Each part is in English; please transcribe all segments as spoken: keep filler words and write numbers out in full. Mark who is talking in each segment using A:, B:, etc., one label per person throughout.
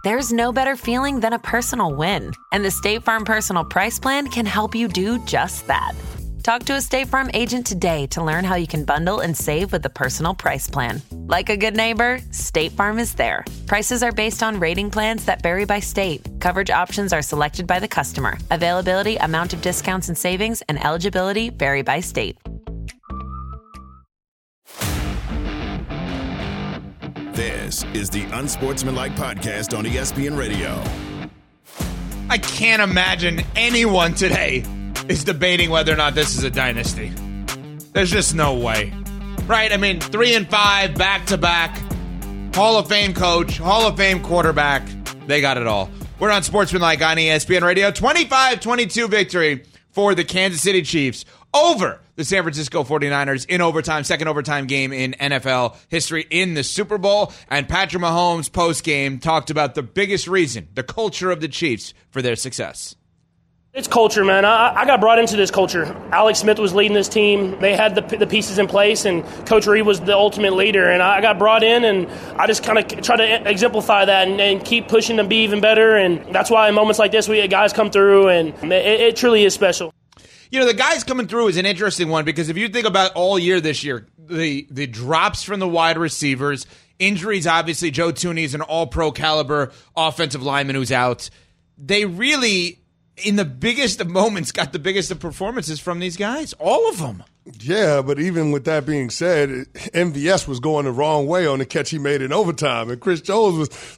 A: There's no better feeling than a personal win. And the State Farm Personal Price Plan can help you do just that. Talk to a State Farm agent today to learn how you can bundle and save with the Personal Price Plan. Like a good neighbor, State Farm is there. Prices are based on rating plans that vary by state. Coverage options are selected by the customer. Availability, amount of discounts and savings, and eligibility vary by state.
B: This is the Unsportsmanlike Podcast on E S P N Radio.
C: I can't imagine anyone today is debating whether or not this is a dynasty. There's just no way. Right? I mean, three and five, back-to-back, Hall of Fame coach, Hall of Fame quarterback. They got it all. We're on Sportsmanlike on E S P N Radio. twenty-five twenty-two victory for the Kansas City Chiefs over the San Francisco forty-niners in overtime, second overtime game in N F L history in the Super Bowl. And Patrick Mahomes post-game talked about the biggest reason, the culture of the Chiefs, for their success.
D: It's culture, man. I, I got brought into this culture. Alex Smith was leading this team. They had the, the pieces in place, and Coach Reed was the ultimate leader. And I got brought in, and I just kind of try to exemplify that and, and keep pushing to be even better. And that's why in moments like this, we guys come through, and it, it truly is special.
C: You know, the guys coming through is an interesting one because if you think about all year this year, the the drops from the wide receivers, injuries, obviously, Joe Thuney is an all-pro caliber offensive lineman who's out. They really, in the biggest of moments, got the biggest of performances from these guys, all of them.
E: Yeah, but even with that being said, M V S was going the wrong way on the catch he made in overtime. And Chris Jones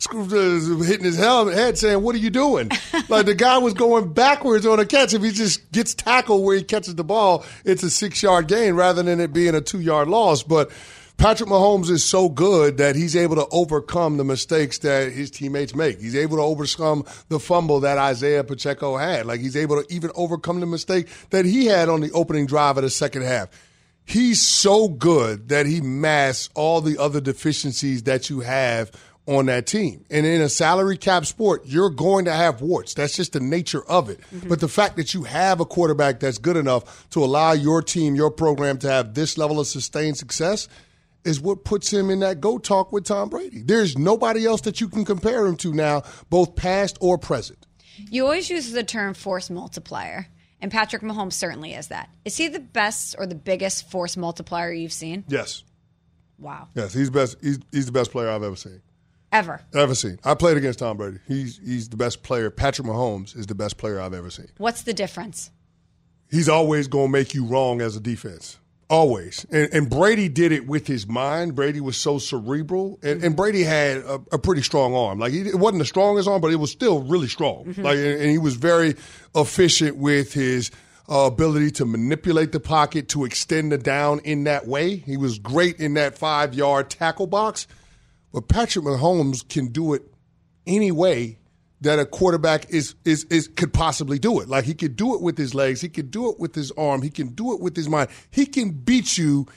E: was hitting his head saying, what are you doing? Like, the guy was going backwards on a catch. If he just gets tackled where he catches the ball, it's a six-yard gain rather than it being a two-yard loss. But Patrick Mahomes is so good that he's able to overcome the mistakes that his teammates make. He's able to overcome the fumble that Isaiah Pacheco had. Like, he's able to even overcome the mistake that he had on the opening drive of the second half. He's so good that he masks all the other deficiencies that you have on that team. And in a salary cap sport, you're going to have warts. That's just the nature of it. Mm-hmm. But the fact that you have a quarterback that's good enough to allow your team, your program to have this level of sustained success is what puts him in that GOAT talk with Tom Brady. There's nobody else that you can compare him to now, both past or present.
F: You always use the term force multiplier, and Patrick Mahomes certainly is that. Is he the best or the biggest force multiplier you've seen?
E: Yes.
F: Wow.
E: Yes, he's best. He's, he's the best player I've ever seen.
F: Ever?
E: Ever seen. I played against Tom Brady. He's he's the best player. Patrick Mahomes is the best player I've ever seen.
F: What's the difference?
E: He's always going to make you wrong as a defense. Always. And, and Brady did it with his mind. Brady was so cerebral. And, and Brady had a, a pretty strong arm. Like, he, it wasn't the strongest arm, but it was still really strong. Mm-hmm. Like, and, and he was very efficient with his uh, ability to manipulate the pocket, to extend the down in that way. He was great in that five-yard tackle box. But Patrick Mahomes can do it any way that a quarterback is is is could possibly do it. Like, he could do it with his legs. He could do it with his arm. He can do it with his mind. He can beat you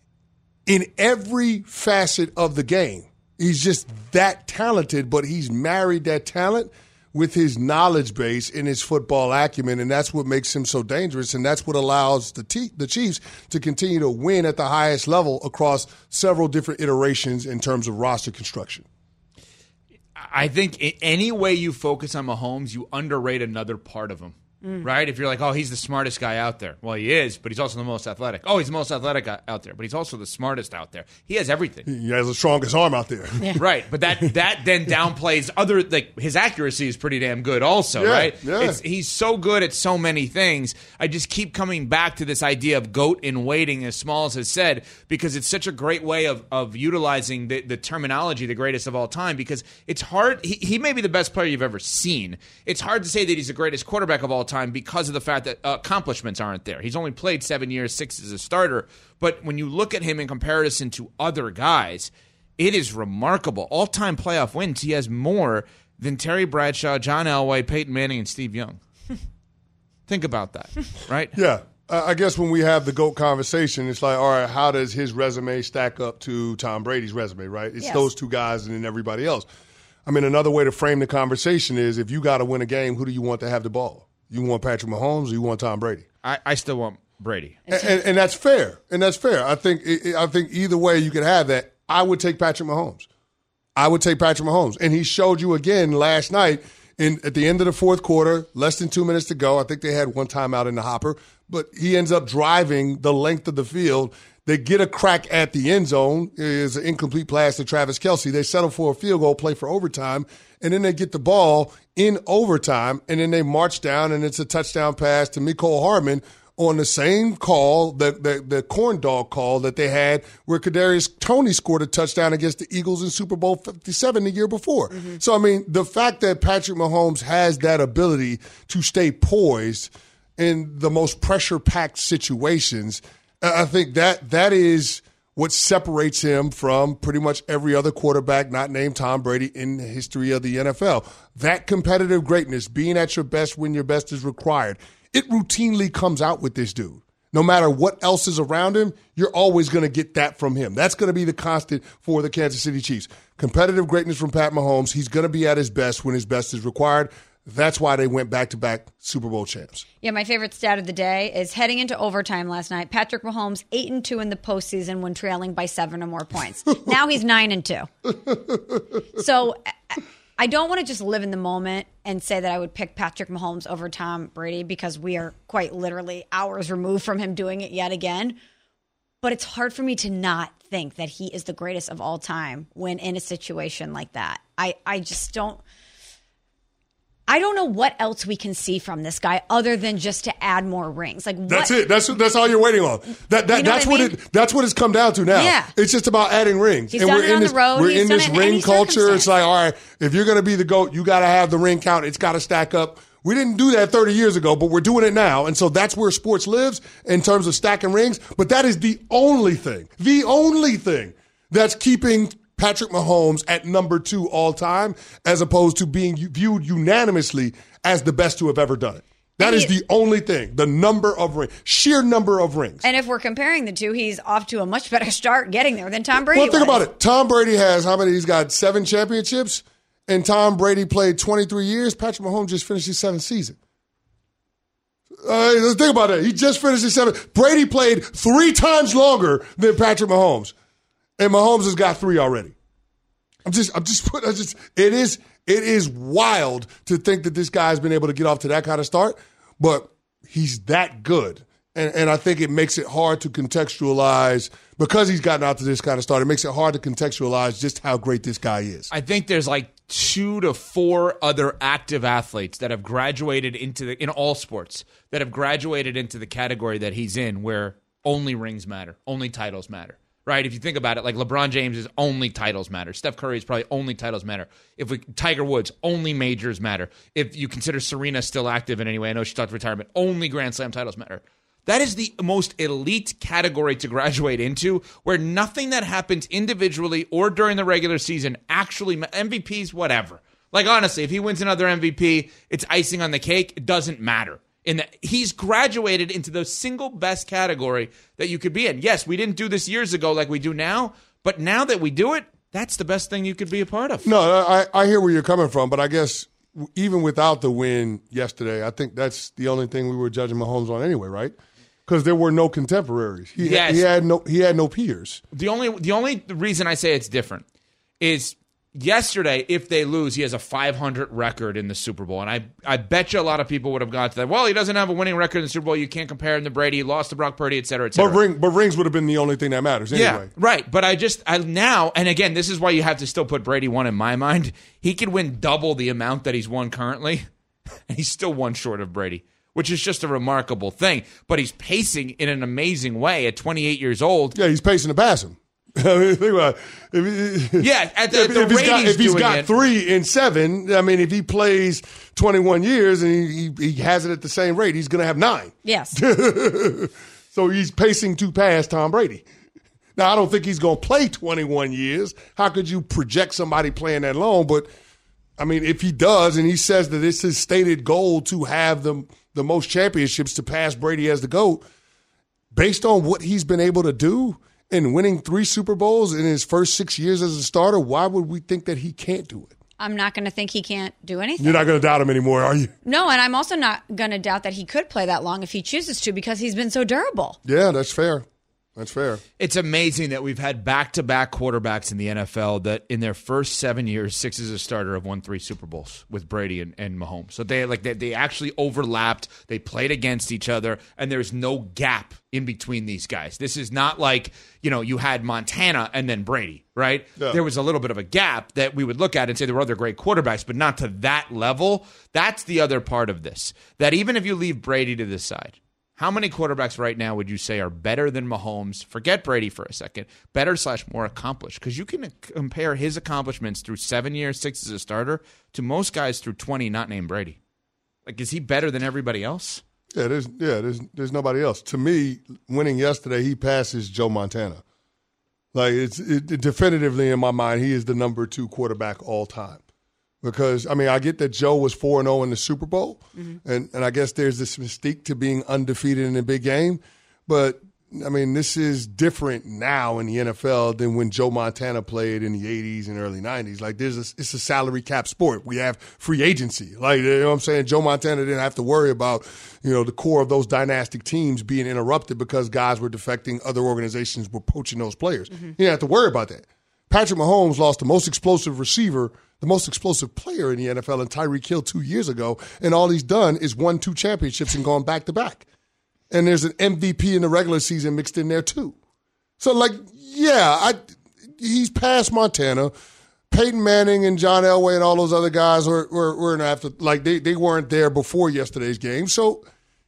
E: in every facet of the game. He's just that talented, but he's married that talent with his knowledge base and his football acumen, and that's what makes him so dangerous, and that's what allows the te- the Chiefs to continue to win at the highest level across several different iterations in terms of roster construction.
C: I think any way you focus on Mahomes, you underrate another part of him, mm. right? If you're like, oh, he's the smartest guy out there. Well, he is, but he's also the most athletic. Oh, he's the most athletic out there, but he's also the smartest out there. He has everything.
E: He has the strongest arm out there.
F: Yeah.
C: Right, but that that then downplays other, like, his accuracy is pretty damn good also,
E: yeah,
C: right?
E: Yeah.
C: It's, he's so good at so many things. I just keep coming back to this idea of GOAT in waiting, as Smalls has said, because it's such a great way of, of utilizing the, the terminology, the greatest of all time, because it's hard. He, he may be the best player you've ever seen. It's hard to say that he's the greatest quarterback of all time because of the fact that uh, accomplishments aren't there. He's only played seven years, six as a starter. But when you look at him in comparison to other guys, it is remarkable. All-time playoff wins, he has more than Terry Bradshaw, John Elway, Peyton Manning, and Steve Young. Think about that, right?
E: Yeah. I guess when we have the GOAT conversation, it's like, all right, how does his resume stack up to Tom Brady's resume, right? It's
F: yes.
E: those two guys and then everybody else. I mean, another way to frame the conversation is, if you got to win a game, who do you want to have the ball? You want Patrick Mahomes or you want Tom Brady?
C: I, I still want Brady.
E: And, and, and that's fair. And that's fair. I think I think either way you could have that. I would take Patrick Mahomes. I would take Patrick Mahomes. And he showed you again last night in at the end of the fourth quarter, less than two minutes to go. I think they had one timeout in the hopper, but he ends up driving the length of the field. They get a crack at the end zone. It is an incomplete pass to Travis Kelce. They settle for a field goal, play for overtime, and then they get the ball in overtime, and then they march down, and it's a touchdown pass to Mecole Hardman on the same call, the, the, the corn dog call that they had where Kadarius Toney scored a touchdown against the Eagles in Super Bowl fifty-seven the year before. Mm-hmm. So, I mean, the fact that Patrick Mahomes has that ability to stay poised in the most pressure-packed situations, I think that that is what separates him from pretty much every other quarterback not named Tom Brady in the history of the N F L. That competitive greatness, being at your best when your best is required, it routinely comes out with this dude. No matter what else is around him, you're always going to get that from him. That's going to be the constant for the Kansas City Chiefs. Competitive greatness from Pat Mahomes. He's going to be at his best when his best is required. That's why they went back-to-back Super Bowl champs.
F: Yeah, my favorite stat of the day is heading into overtime last night. Patrick Mahomes eight and two in the postseason when trailing by seven or more points. Now he's nine and two. So I don't want to just live in the moment and say that I would pick Patrick Mahomes over Tom Brady because we are quite literally hours removed from him doing it yet again. But it's hard for me to not think that he is the greatest of all time when in a situation like that. I, I just don't. I don't know what else we can see from this guy other than just to add more rings. Like what?
E: That's it. That's that's all you're waiting on. That, that
F: you know
E: that's
F: what,
E: what
F: I mean?
E: it. That's what it's come down to now.
F: Yeah.
E: It's just about adding rings.
F: He's
E: and
F: done
E: we're
F: it
E: in
F: on
E: this,
F: the road.
E: We're
F: He's
E: in
F: done
E: this
F: it in
E: ring
F: any
E: culture. It's
F: circumstance.
E: like, all right, if you're going to be the GOAT, you got to have the ring count. It's got to stack up. We didn't do that thirty years ago, but we're doing it now. And so that's where sports lives in terms of stacking rings. But that is the only thing, the only thing that's keeping Patrick Mahomes at number two all time, as opposed to being viewed unanimously as the best to have ever done it. That is the only thing, the number of rings, sheer number of rings.
F: And if we're comparing the two, he's off to a much better start getting there than Tom Brady
E: Well, think
F: was.
E: about it. Tom Brady has, how many? He's got seven championships, and Tom Brady played twenty-three years. Patrick Mahomes just finished his seventh season. Uh, let's think about it. He just finished his seventh. Brady played three times longer than Patrick Mahomes, and Mahomes has got three already. I'm just, I'm just, I just, it is, it is wild to think that this guy's been able to get off to that kind of start, but he's that good. And, and I think it makes it hard to contextualize, because he's gotten out to this kind of start, it makes it hard to contextualize just how great this guy is.
C: I think there's like two to four other active athletes that have graduated into the, in all sports, that have graduated into the category that he's in, where only rings matter, only titles matter. Right, if you think about it, like LeBron James is only titles matter. Steph Curry is probably only titles matter. If we Tiger Woods, only majors matter. If you consider Serena still active in any way, I know she talked retirement, only Grand Slam titles matter. That is the most elite category to graduate into, where nothing that happens individually or during the regular season actually, M V Ps, whatever. Like honestly, if he wins another M V P, it's icing on the cake. It doesn't matter. In that he's graduated into the single best category that you could be in. Yes, we didn't do this years ago like we do now, but now that we do it, that's the best thing you could be a part of.
E: No, I, I hear where you're coming from, but I guess even without the win yesterday, I think that's the only thing we were judging Mahomes on anyway, right? Because there were no contemporaries. He,
C: yes.
E: he had no he had no peers.
C: The only the only reason I say it's different is yesterday, if they lose, he has a five hundred record in the Super Bowl. And I, I bet you a lot of people would have gone to that. Well, he doesn't have a winning record in the Super Bowl. You can't compare him to Brady. He lost to Brock Purdy, et cetera, et cetera.
E: But, ring, but rings would have been the only thing that matters anyway.
C: Yeah, right. But I just, I now, and again, this is why you have to still put Brady one in my mind. He could win double the amount that he's won currently, and he's still one short of Brady, which is just a remarkable thing. But he's pacing in an amazing way at twenty-eight years old.
E: Yeah, he's pacing to pass him. I mean, think about it. If,
C: yeah, at the,
E: if,
C: the
E: if he's got, if he's
C: doing
E: got
C: it.
E: three in seven, I mean, if he plays twenty-one years and he, he, he has it at the same rate, he's going to have nine.
F: Yes.
E: So he's pacing to pass Tom Brady. Now, I don't think he's going to play twenty-one years. How could you project somebody playing that long? But, I mean, if he does and he says that it's his stated goal to have the, the most championships to pass Brady as the GOAT, based on what he's been able to do, and winning three Super Bowls in his first six years as a starter, why would we think that he can't do it?
F: I'm not going to think he can't do anything.
E: You're not going to doubt him anymore, are you?
F: No, and I'm also not going to doubt that he could play that long if he chooses to, because he's been so durable.
E: Yeah, that's fair. That's fair.
C: It's amazing that we've had back-to-back quarterbacks in the N F L that in their first seven years, six as a starter, have won three Super Bowls with Brady and, and Mahomes. So they like they, they actually overlapped. They played against each other, and there's no gap in between these guys. This is not like, you know, you had Montana and then Brady, right?
E: Yeah.
C: There was a little bit of a gap that we would look at and say there were other great quarterbacks, but not to that level. That's the other part of this. That even if you leave Brady to the side, how many quarterbacks right now would you say are better than Mahomes? Forget Brady for a second. Better slash more accomplished. Because you can compare his accomplishments through seven years, six as a starter, to most guys through twenty not named Brady. Like, is he better than everybody else?
E: Yeah, there's yeah, there's there's nobody else. To me, winning yesterday, he passes Joe Montana. Like, it's it, it definitively in my mind, he is the number two quarterback all time. Because, I mean, I get that Joe was four and oh in the Super Bowl, mm-hmm. and, and I guess there's this mystique to being undefeated in a big game. But, I mean, this is different now in the N F L than when Joe Montana played in the eighties and early nineties. Like, there's a, it's a salary cap sport. We have free agency. Like, you know what I'm saying? Joe Montana didn't have to worry about, you know, the core of those dynastic teams being interrupted because guys were defecting, other organizations were poaching those players. Mm-hmm. He didn't have to worry about that. Patrick Mahomes lost the most explosive receiver, the most explosive player in the N F L, and Tyreek Hill two years ago, and all he's done is won two championships and gone back-to-back. And there's an M V P in the regular season mixed in there too. So, like, yeah, I, he's past Montana. Peyton Manning and John Elway and all those other guys were were, were in after, like, they, they weren't there before yesterday's game. So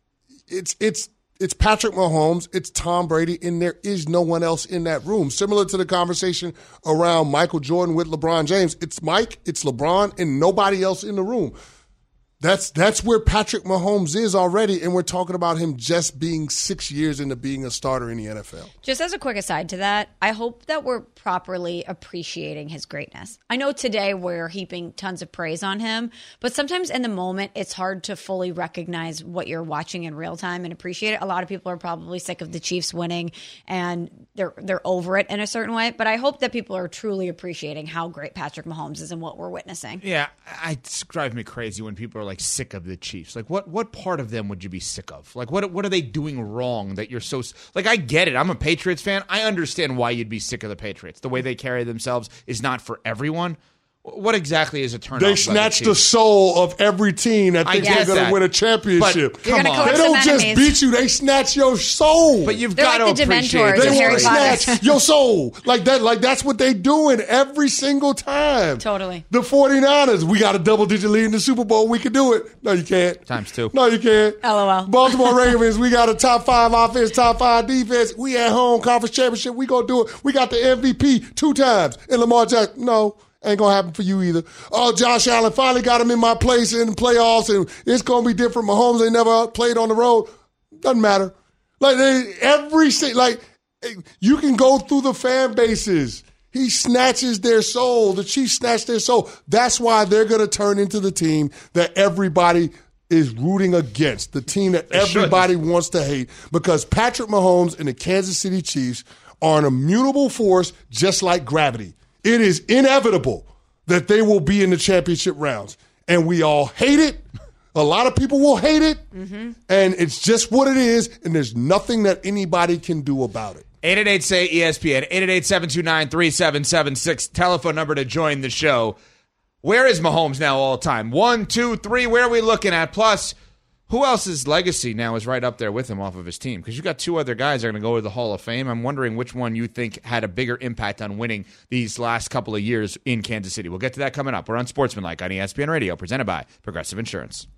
E: it's it's it's Patrick Mahomes, it's Tom Brady, and there is no one else in that room. Similar to the conversation around Michael Jordan with LeBron James, it's Mike, it's LeBron, and nobody else in the room. That's that's where Patrick Mahomes is already, and we're talking about him just being six years into being a starter in the N F L.
F: Just as a quick aside to that, I hope that we're properly appreciating his greatness. I know today we're heaping tons of praise on him, but sometimes in the moment, it's hard to fully recognize what you're watching in real time and appreciate it. A lot of people are probably sick of the Chiefs winning, and they're they're over it in a certain way, but I hope that people are truly appreciating how great Patrick Mahomes is and what we're witnessing.
C: Yeah, it drives me crazy when people are like sick of the Chiefs. Like, what what part of them would you be sick of? Like, what what are they doing wrong that you're so like? I get it. I'm a Patriots fan. I understand why you'd be sick of the Patriots. The way they carry themselves is not for everyone. What exactly is a turn?
E: They snatched the, the soul of every team that thinks they're going to win a championship.
C: But, come on.
E: They don't just beat you; they snatch your soul.
C: But you've
F: they're
C: got
F: like
C: to
F: the
C: appreciate
F: Dementors
C: it.
F: in Harry Potter.
E: Snatch your soul like that. Like that's what they doing every single time.
F: Totally.
E: The 49ers, we got a double-digit lead in the Super Bowl. We can do it. No, you can't.
C: Times two.
E: No, you can't.
F: LOL.
E: Baltimore Ravens, we got a top five offense, top five defense. We at home conference championship. We gonna do it. We got the M V P two times. And Lamar Jackson, no. Ain't going to happen for you either. Oh, Josh Allen finally got him in my place in the playoffs, and it's going to be different. Mahomes ain't never played on the road. Doesn't matter. Like, they, every – like, you can go through the fan bases. He snatches their soul. The Chiefs snatch their soul. That's why they're going to turn into the team that everybody is rooting against, the team that everybody wants to hate, because Patrick Mahomes and the Kansas City Chiefs are an immutable force just like gravity. It is inevitable that they will be in the championship rounds. And we all hate it. A lot of people will hate it. Mm-hmm. And it's just what it is. And there's nothing that anybody can do about it.
C: eight eight eight, S A Y, E S P N, eight eight eight, seven two nine, three seven seven six, telephone number to join the show. Where is Mahomes now all time? One, two, three, where are we looking at? Plus, who else's legacy now is right up there with him off of his team? Because you've got two other guys that are going to go to the Hall of Fame. I'm wondering which one you think had a bigger impact on winning these last couple of years in Kansas City. We'll get to that coming up. We're on Sportsmanlike on E S P N Radio, presented by Progressive Insurance.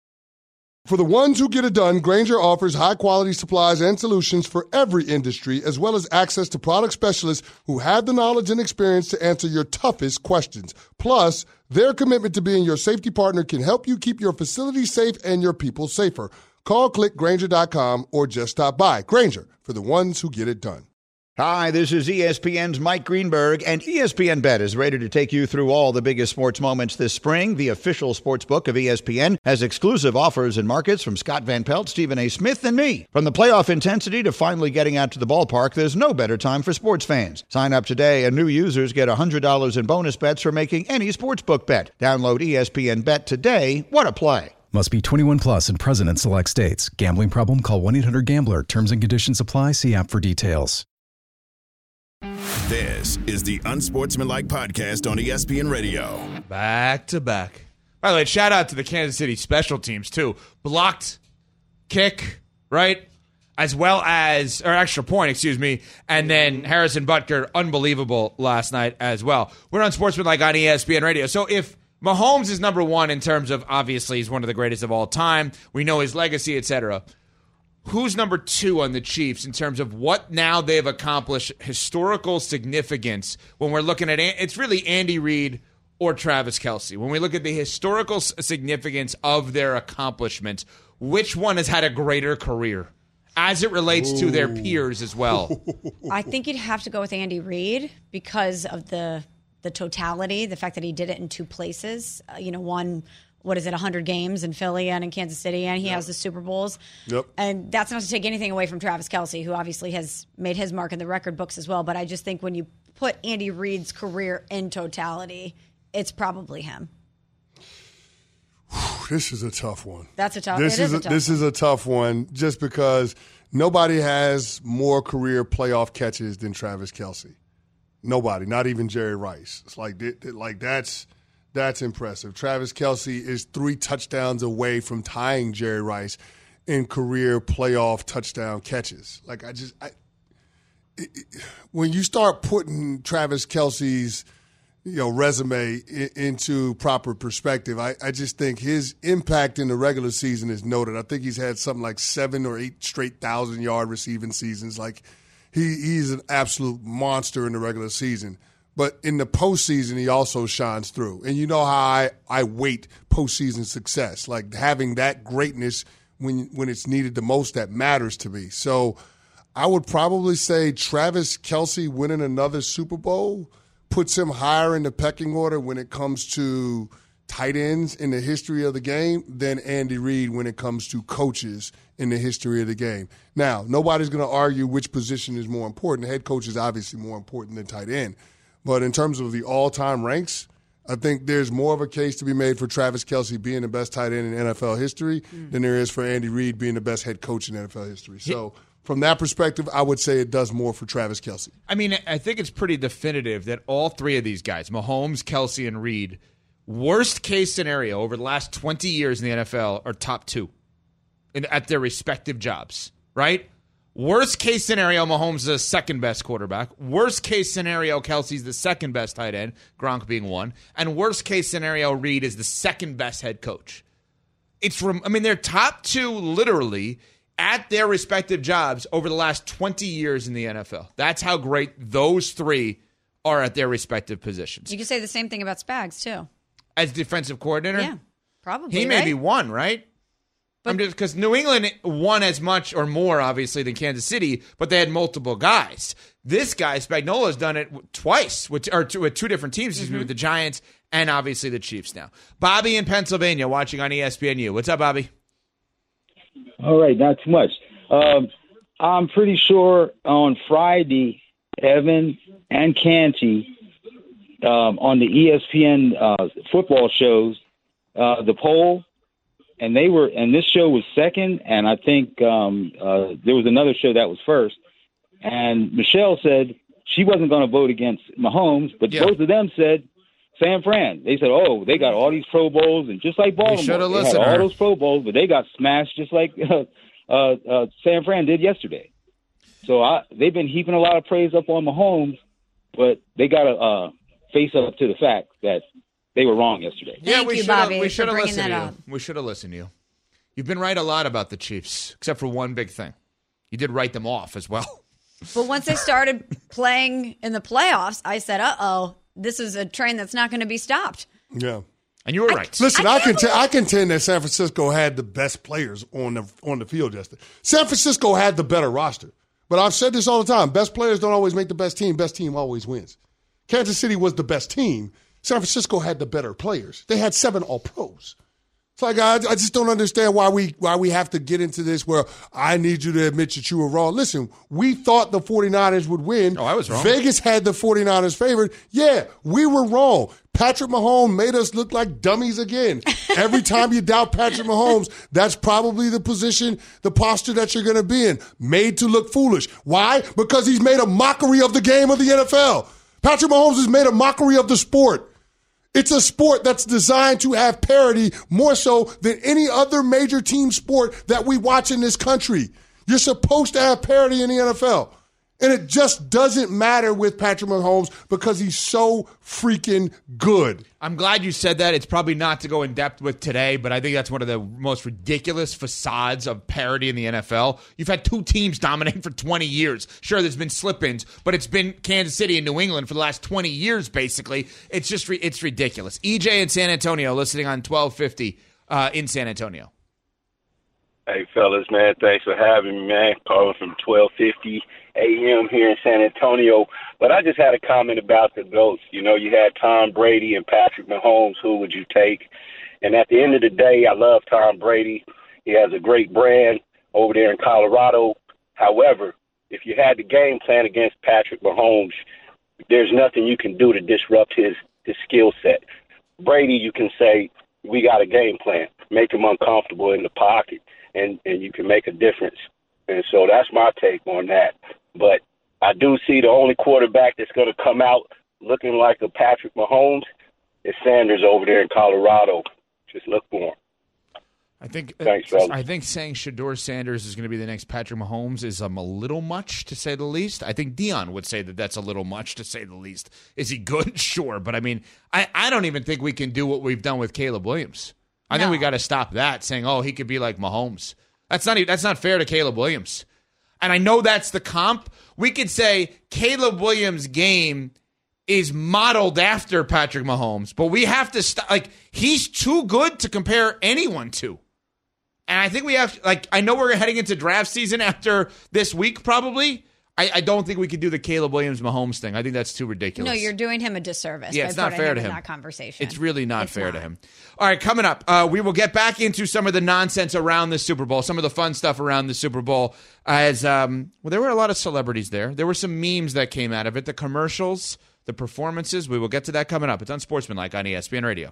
E: For the ones who get it done, Grainger offers high-quality supplies and solutions for every industry, as well as access to product specialists who have the knowledge and experience to answer your toughest questions. Plus, their commitment to being your safety partner can help you keep your facility safe and your people safer. Call click Grainger dot com or just stop by. Grainger, for the ones who get it done.
G: Hi, this is E S P N's Mike Greenberg, and E S P N Bet is ready to take you through all the biggest sports moments this spring. The official sports book of E S P N has exclusive offers and markets from Scott Van Pelt, Stephen A. Smith, and me. From the playoff intensity to finally getting out to the ballpark, there's no better time for sports fans. Sign up today, and new users get one hundred dollars in bonus bets for making any sportsbook bet. Download E S P N Bet today. What a play.
H: Must be twenty-one plus and present in select states. Gambling problem? Call one eight hundred gambler. Terms and conditions apply. See app for details.
B: This is the Unsportsmanlike Podcast on E S P N Radio.
C: Back to back. By the way, shout out to the Kansas City special teams, too. Blocked kick, right? As well as, or extra point, excuse me. And then Harrison Butker, unbelievable last night as well. We're on Sportsmanlike on E S P N Radio. So if Mahomes is number one in terms of, obviously, he's one of the greatest of all time. We know his legacy, et cetera. Who's number two on the Chiefs in terms of what now they've accomplished, historical significance, when we're looking at, it's really Andy Reid or Travis Kelce. When we look at the historical significance of their accomplishments, which one has had a greater career as it relates Ooh. to their peers as well?
F: I think you'd have to go with Andy Reid because of the the totality, the fact that he did it in two places. Uh, you know, one, what is it, one hundred games in Philly and in Kansas City, and he yep. has the Super Bowls.
E: Yep.
F: And that's not to take anything away from Travis Kelce, who obviously has made his mark in the record books as well. But I just think when you put Andy Reid's career in totality, it's probably him.
E: This is a tough one.
F: That's a tough.
E: This
F: it
E: is,
F: is a,
E: a
F: tough
E: this
F: one.
E: is a tough one, just because nobody has more career playoff catches than Travis Kelce. Nobody, not even Jerry Rice. It's like like that's that's impressive. Travis Kelce is three touchdowns away from tying Jerry Rice in career playoff touchdown catches. Like I just, I, it, it, when you start putting Travis Kelce's you know resume I- into proper perspective, I, I just think his impact in the regular season is noted. I think he's had something like seven or eight straight thousand yard receiving seasons. Like. He he's an absolute monster in the regular season. But in the postseason, he also shines through. And you know how I, I weight postseason success. Like having that greatness when when it's needed the most, that matters to me. So I would probably say Travis Kelce winning another Super Bowl puts him higher in the pecking order when it comes to tight ends in the history of the game than Andy Reid when it comes to coaches in the history of the game. Now, nobody's going to argue which position is more important. The head coach is obviously more important than tight end. But in terms of the all-time ranks, I think there's more of a case to be made for Travis Kelce being the best tight end in N F L history mm. than there is for Andy Reid being the best head coach in N F L history. So from that perspective, I would say it does more for Travis Kelce.
C: I mean, I think it's pretty definitive that all three of these guys, Mahomes, Kelce, and Reid, worst case scenario over the last twenty years in the N F L are top two in, at their respective jobs, right? Worst case scenario, Mahomes is the second best quarterback. Worst case scenario, Kelce's the second best tight end, Gronk being one. And worst case scenario, Reid is the second best head coach. It's from, I mean, they're top two literally at their respective jobs over the last twenty years in the N F L. That's how great those three are at their respective positions.
F: You could say the same thing about Spags, too.
C: As defensive coordinator?
F: Yeah, probably.
C: He may
F: right?
C: be one, right? But, I'm just because New England won as much or more, obviously, than Kansas City, but they had multiple guys. This guy, Spagnuolo's done it twice, with, or two, with two different teams, excuse mm-hmm. me, with the Giants and obviously the Chiefs now. Bobby in Pennsylvania watching on E S P N U. What's up, Bobby?
I: All right, not too much. Um, I'm pretty sure on Friday, Evan and Canty um, on the E S P N uh, football shows, uh, the poll, and they were, and this show was second, and I think um, uh, there was another show that was first. And Michelle said she wasn't going to vote against Mahomes, but yeah. both of them said San Fran. They said, "Oh, they got all these Pro Bowls, and just like Baltimore, they had all those Pro Bowls, but they got smashed just like uh, uh, uh, San Fran did yesterday." So I, they've been heaping a lot of praise up on Mahomes, but they got to uh, face up to the fact that they were wrong yesterday.
F: Thank
C: yeah, we
F: you,
C: should
F: Bobby,
C: have, we should have
F: for
C: listened
F: bringing
C: to
F: that
C: you.
F: up.
C: We should have listened to you. You've been right a lot about the Chiefs, except for one big thing. You did write them off as well.
F: But once they started playing in the playoffs, I said, uh-oh, this is a train that's not going to be stopped.
E: Yeah.
C: And you were right.
E: Listen,
F: I
E: I, can t- I contend that San Francisco had the best players on the on the field yesterday. San Francisco had the better roster. But I've said this all the time. Best players don't always make the best team. Best team always wins. Kansas City was the best team. San Francisco had the better players. They had seven All-Pros. It's like, I, I just don't understand why we why we have to get into this where I need you to admit that you were wrong. Listen, we thought the 49ers would win.
C: Oh, I was wrong.
E: Vegas had the 49ers favored. Yeah, we were wrong. Patrick Mahomes made us look like dummies again. Every time you doubt Patrick Mahomes, that's probably the position, the posture that you're going to be in. Made to look foolish. Why? Because he's made a mockery of the game of the N F L. Patrick Mahomes has made a mockery of the sport. It's a sport that's designed to have parity more so than any other major team sport that we watch in this country. You're supposed to have parity in the N F L. And it just doesn't matter with Patrick Mahomes because he's so freaking good.
C: I'm glad you said that. It's probably not to go in depth with today, but I think that's one of the most ridiculous facades of parity in the N F L. You've had two teams dominate for twenty years. Sure, there's been slip-ins, but it's been Kansas City and New England for the last twenty years, basically. It's just re- it's ridiculous. E J in San Antonio listening on twelve fifty uh, in San Antonio.
J: Hey, fellas, man, thanks for having me, man. Calling from twelve fifty a.m. here in San Antonio. But I just had a comment about the GOATs. You know, you had Tom Brady and Patrick Mahomes. Who would you take? And at the end of the day, I love Tom Brady. He has a great brand over there in Colorado. However, if you had the game plan against Patrick Mahomes, there's nothing you can do to disrupt his, his skill set. Brady, you can say, we got a game plan. Make him uncomfortable in the pocket, and, and you can make a difference. And so that's my take on that. But I do see the only quarterback that's going to come out looking like a Patrick Mahomes is Sanders over there in Colorado. Just look for him.
C: I think
J: Thanks,
C: uh, I think saying Shedeur Sanders is going to be the next Patrick Mahomes is um, a little much, to say the least. I think Dion would say that that's a little much, to say the least. Is he good? Sure. But, I mean, I, I don't even think we can do what we've done with Caleb Williams. I no. think we got to stop that, saying, oh, he could be like Mahomes. That's not even, that's not fair to Caleb Williams. And I know that's the comp. We could say Caleb Williams' game is modeled after Patrick Mahomes, but we have to stop. Like, he's too good to compare anyone to. And I think we have, like, I know we're heading into draft season after this week, probably. I, I don't think we could do the Caleb Williams Mahomes thing. I think that's too ridiculous.
F: No, you're doing him a disservice.
C: Yeah,
F: by
C: it's not fair
F: him
C: to
F: in
C: him.
F: That conversation.
C: It's really not
F: it's
C: fair
F: not.
C: to him. All right, coming up, uh, we will get back into some of the nonsense around the Super Bowl, some of the fun stuff around the Super Bowl. As um, well, there were a lot of celebrities there. There were some memes that came out of it. The commercials, the performances. We will get to that coming up. It's Unsportsmanlike on E S P N Radio.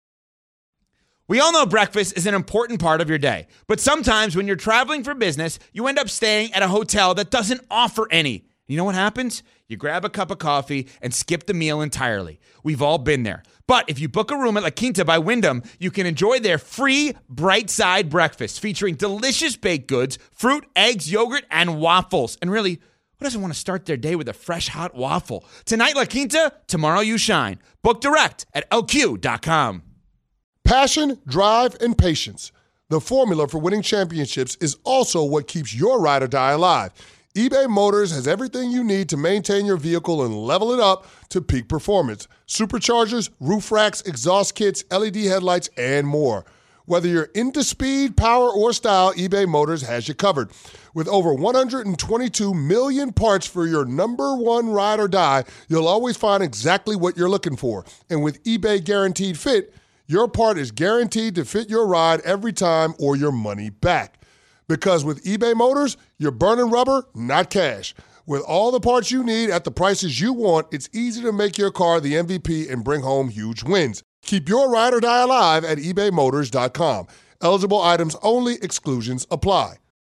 C: We all know breakfast is an important part of your day, but sometimes when you're traveling for business, you end up staying at a hotel that doesn't offer any. You know what happens? You grab a cup of coffee and skip the meal entirely. We've all been there. But if you book a room at La Quinta by Wyndham, you can enjoy their free Bright Side breakfast featuring delicious baked goods, fruit, eggs, yogurt, and waffles. And really, who doesn't want to start their day with a fresh, hot waffle? Tonight, La Quinta, tomorrow you shine. Book direct at L Q dot com.
E: Passion, drive, and patience. The formula for winning championships is also what keeps your ride or die alive. eBay Motors has everything you need to maintain your vehicle and level it up to peak performance. Superchargers, roof racks, exhaust kits, L E D headlights, and more. Whether you're into speed, power, or style, eBay Motors has you covered. With over one hundred twenty-two million parts for your number one ride or die, you'll always find exactly what you're looking for. And with eBay Guaranteed Fit, your part is guaranteed to fit your ride every time or your money back. Because with eBay Motors, you're burning rubber, not cash. With all the parts you need at the prices you want, it's easy to make your car the M V P and bring home huge wins. Keep your ride or die alive at ebay motors dot com. Eligible items only. Exclusions apply.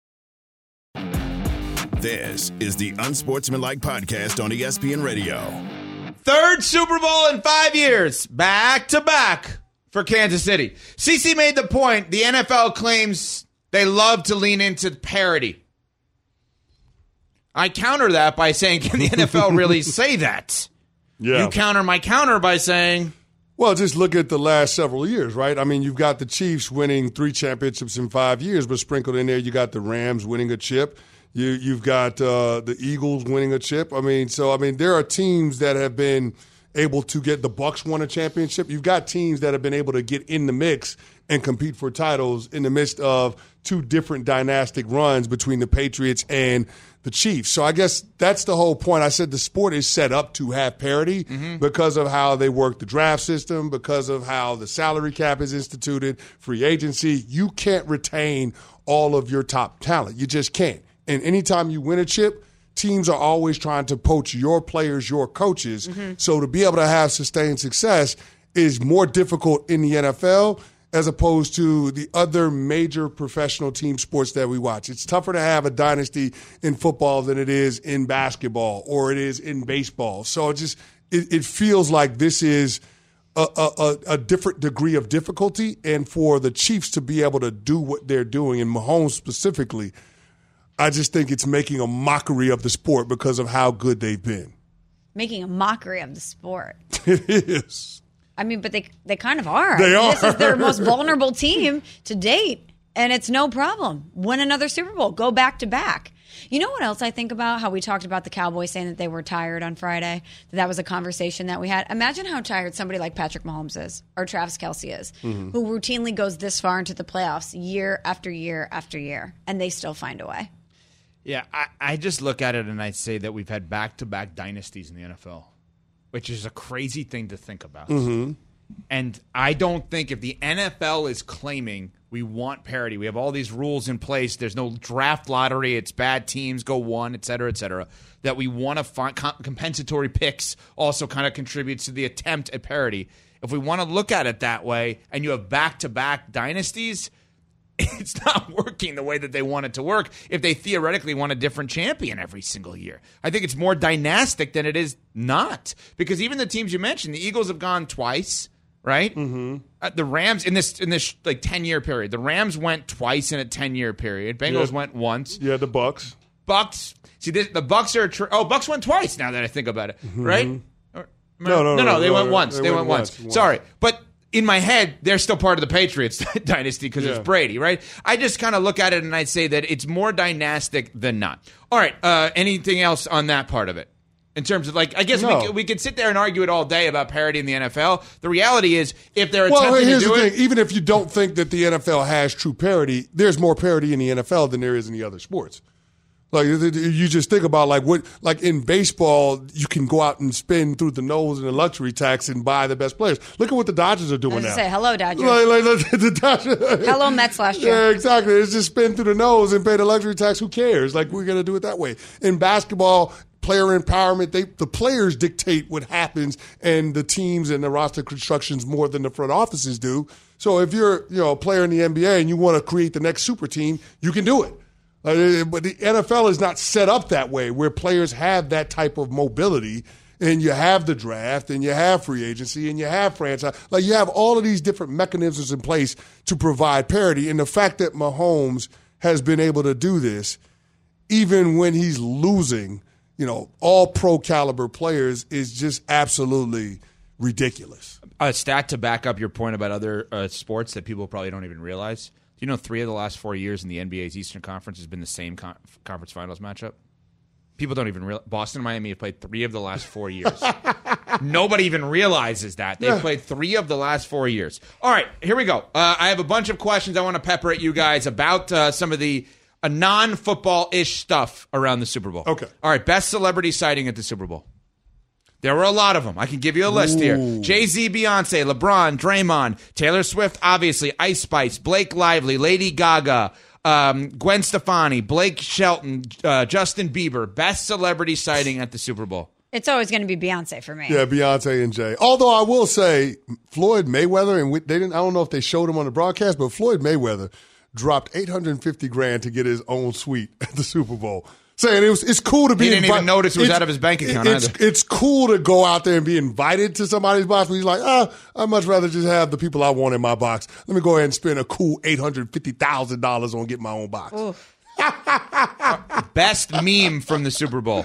B: This is the Unsportsmanlike Podcast on E S P N Radio.
C: Third Super Bowl in five years, back to back for Kansas City. CeCe made the point, the N F L claims they love to lean into parity. I counter that by saying, can the N F L really say that?
E: Yeah.
C: You counter my counter by saying...
E: Well, just look at the last several years, right? I mean, you've got the Chiefs winning three championships in five years, but sprinkled in there, you got the Rams winning a chip. You, you've got uh, the Eagles winning a chip. I mean, so, I mean, there are teams that have been able to get the Bucks won a championship. You've got teams that have been able to get in the mix and compete for titles in the midst of two different dynastic runs between the Patriots and the Chiefs. So I guess that's the whole point. I said the sport is set up to have parity mm-hmm. because of how they work the draft system, because of how the salary cap is instituted, free agency. You can't retain all of your top talent. You just can't. And anytime you win a chip, teams are always trying to poach your players, your coaches. Mm-hmm. So to be able to have sustained success is more difficult in the N F L as opposed to the other major professional team sports that we watch. It's tougher to have a dynasty in football than it is in basketball or it is in baseball. So it just it, it feels like this is a, a, a different degree of difficulty. And for the Chiefs to be able to do what they're doing, and Mahomes specifically, I just think it's making a mockery of the sport because of how good they've been.
F: Making a mockery of the sport.
E: It is.
F: I mean, but they they kind of are.
E: They are.
F: This is their most vulnerable team to date, and it's no problem. Win another Super Bowl. Go back to back. You know what else I think about? How we talked about the Cowboys saying that they were tired on Friday. That, that was a conversation that we had. Imagine how tired somebody like Patrick Mahomes is or Travis Kelce is, mm-hmm. who routinely goes this far into the playoffs year after year after year, and they still find a way.
C: Yeah, I, I just look at it and I say that we've had back-to-back dynasties in the N F L, which is a crazy thing to think about.
E: Mm-hmm.
C: And I don't think if the N F L is claiming we want parity, we have all these rules in place, there's no draft lottery, it's bad teams go one, et cetera, et cetera, that we want to find compensatory picks also kind of contributes to the attempt at parity. If we want to look at it that way and you have back-to-back dynasties, it's not working the way that they want it to work if they theoretically want a different champion every single year. I think it's more dynastic than it is not. Because even the teams you mentioned, the Eagles have gone twice, right?
E: Mm-hmm.
C: Uh, the Rams in this in this like ten-year period. The Rams went twice in a ten-year period. Bengals
E: yeah.
C: went once.
E: Yeah, the Bucks.
C: Bucks. See, this, the Bucks are tr- oh, Bucks went twice. Now that I think about it,
E: mm-hmm.
C: right?
E: Or, no, no, no,
C: no, no. They
E: no,
C: went
E: no,
C: once.
E: They,
C: they
E: went,
C: went once.
E: once.
C: Sorry, but. In my head, they're still part of the Patriots dynasty because
E: yeah.
C: it's Brady, right? I just kind of look at it and I say that it's more dynastic than not. All right, uh, anything else on that part of it? In terms of, like, I guess
E: no.
C: we, we could sit there and argue it all day about parity in the N F L. The reality is, if they're
E: well,
C: attempting
E: here's
C: to do
E: the
C: it...
E: thing. Even if you don't think that the N F L has true parity, there's more parity in the N F L than there is in the other sports. Like, you just think about, like, what, like in baseball, you can go out and spin through the nose in a luxury tax and buy the best players. Look at what the Dodgers are doing
F: I was
E: now.
F: Say hello, Dodgers.
E: Like, like, the Dodgers.
F: Hello, Mets last year.
E: Yeah, exactly. It's just spin through the nose and pay the luxury tax. Who cares? Like, we're going to do it that way. In basketball, player empowerment, they the players dictate what happens, and the teams and the roster constructions more than the front offices do. So if you're, you know, a player in the N B A and you want to create the next super team, you can do it. Uh, but the N F L is not set up that way, where players have that type of mobility, and you have the draft, and you have free agency, and you have franchise. Like, you have all of these different mechanisms in place to provide parity. And the fact that Mahomes has been able to do this, even when he's losing, you know, all pro caliber players, is just absolutely ridiculous.
C: A stat to back up your point about other uh, sports that people probably don't even realize. You know, three of the last four years in the N B A's Eastern Conference has been the same con- conference finals matchup. People don't even realize. Boston and Miami have played three of the last four years. Nobody even realizes that. They've yeah. played three of the last four years. All right, here we go. Uh, I have a bunch of questions I want to pepper at you guys about uh, some of the uh, non-football-ish stuff around the Super Bowl.
E: Okay.
C: All right, best celebrity sighting at the Super Bowl. There were a lot of them. I can give you a list
E: Ooh.
C: here. Jay-Z, Beyonce, LeBron, Draymond, Taylor Swift, obviously, Ice Spice, Blake Lively, Lady Gaga, um, Gwen Stefani, Blake Shelton, uh, Justin Bieber. Best celebrity sighting at the Super Bowl.
F: It's always going to be Beyonce for me.
E: Yeah, Beyonce and Jay. Although I will say, Floyd Mayweather, and they didn't. I don't know if they showed him on the broadcast, but Floyd Mayweather dropped eight hundred fifty grand to get his own suite at the Super Bowl. Saying it was, it's cool to be.
C: He didn't
E: invi-
C: even notice it was
E: it's,
C: out of his bank account
E: it's,
C: either.
E: It's cool to go out there and be invited to somebody's box, but he's like, ah, I'd much rather just have the people I want in my box. Let me go ahead and spend a cool eight hundred fifty thousand dollars on getting my own box.
C: Best meme from the Super Bowl.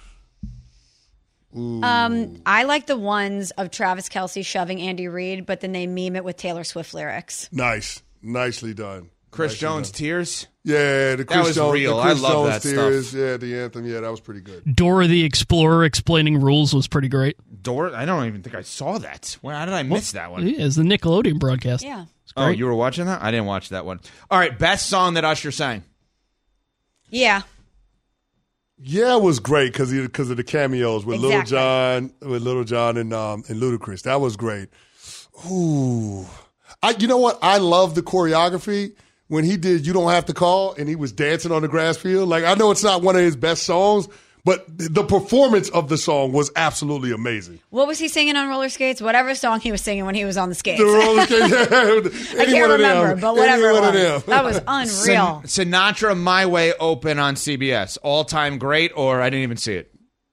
F: Um, I like the ones of Travis Kelce shoving Andy Reid, but then they meme it with Taylor Swift lyrics.
E: Nice. Nicely done.
C: Chris
E: Nicely
C: Jones
E: done.
C: Tears.
E: Yeah, the Chris
C: that was
E: Jones,
C: real.
E: the Chris
C: I love
E: Jones
C: that
E: tears.
C: stuff.
E: Yeah, the anthem. Yeah, that was pretty good.
K: Dora the Explorer explaining rules was pretty great.
C: Dora, I don't even think I saw that. Well, how did I miss that one?
K: Yeah, it's the Nickelodeon broadcast.
F: Yeah.
C: Oh, you were watching that? I didn't watch that one. All right, best song that Usher sang.
F: Yeah.
E: Yeah, it was great because because of the cameos with Little
F: Exactly.
E: John, with Little John and um and Ludacris. That was great. Ooh, I you know what? I love the choreography when he did "You Don't Have to Call" and he was dancing on the grass field. Like, I know it's not one of his best songs, but the performance of the song was absolutely amazing.
F: What was he singing on roller skates? Whatever song he was singing when he was on the skates.
E: The roller skates,
F: I can't remember, but whatever it was. That was unreal.
C: Sin- Sinatra, My Way open on C B S. All-time great, or I didn't even see it?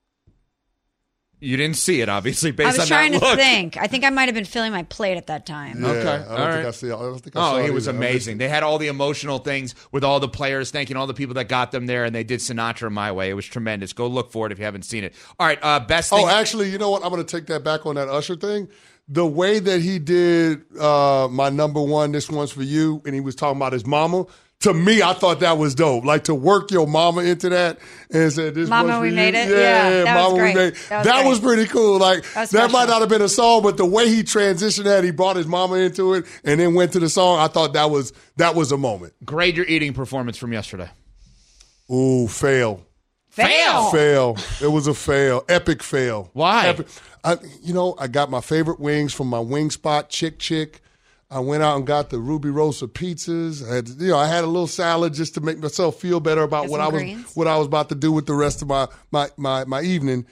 C: You didn't see it, obviously, based on
F: I
C: that
F: was trying to
C: look.
F: think. I think I might have been filling my plate at that time.
E: Yeah,
C: Okay,
E: I don't
C: all
E: think
C: right.
E: I see. I don't think I
C: Oh,
E: saw
C: he
E: it
C: was
E: either. I missed
C: amazing.
E: it.
C: They had all the emotional things with all the players thanking all the people that got them there, and they did Sinatra My Way. It was tremendous. Go look for it if you haven't seen it. All right, uh, best thing.
E: Oh, actually, you know what? I'm going to take that back on that Usher thing. The way that he did uh, my number one, This One's For You, and he was talking about his mama, to me, I thought that was dope. Like, to work your mama into that and say, this
F: Mama,
E: one's for
F: we
E: you.
F: made it?
E: Yeah,
F: Yeah, that was
E: Mama,
F: great.
E: we made
F: That was
E: That
F: great.
E: was pretty cool. Like,
F: That was
E: that might
F: special.
E: not have been a song, but the way he transitioned that, he brought his mama into it and then went to the song, I thought that was that was a moment.
C: Grade your eating performance from yesterday.
E: Ooh, fail.
C: Fail.
E: Fail. It was a fail. Epic fail.
C: Why?
E: Epic. I, you know, I got my favorite wings from my wing spot, Chick Chick. I went out and got the Ruby Rosa pizzas. I had, you know, I had a little salad just to make myself feel better about
F: Got
E: what
F: some
E: I was
F: greens.
E: what I was about to do with the rest of my my my, my evening.